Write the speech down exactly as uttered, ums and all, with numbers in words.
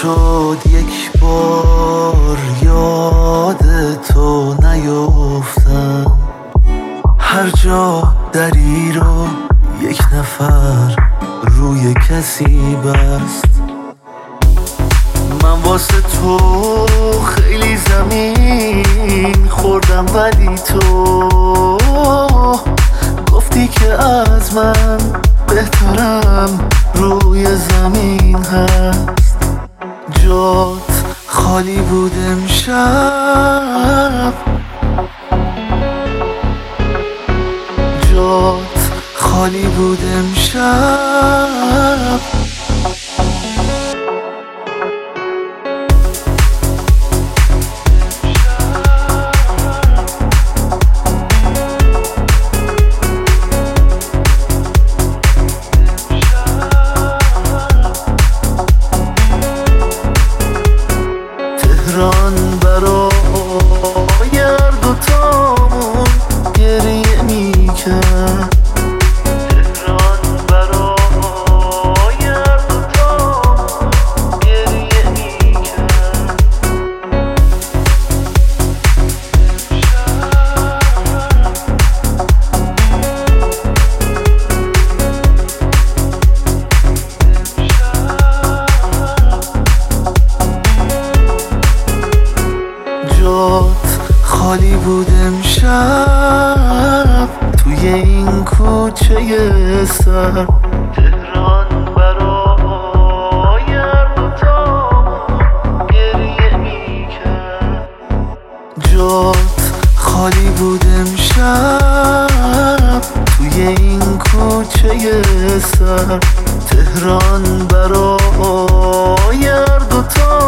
شد یک بار یاد تو نیفتم، هر جا دری رو یک نفر روی کسی بست. من واسه تو خیلی زمین خوردم، ولی تو گفتی که از من بهترم روی زمین هست. جات خالی بود امشب، جات خالی بود امشب. تهران برای هر دوتامون گریه میکرد، تهران برای هر دوتامون گریه میکرد. جات خالی بود امشب توی این کوچه سر، تهران برای هر دوتامون گریه میکرد. جات خالی بود امشب توی این کوچه سر، تهران برای هر دوتامون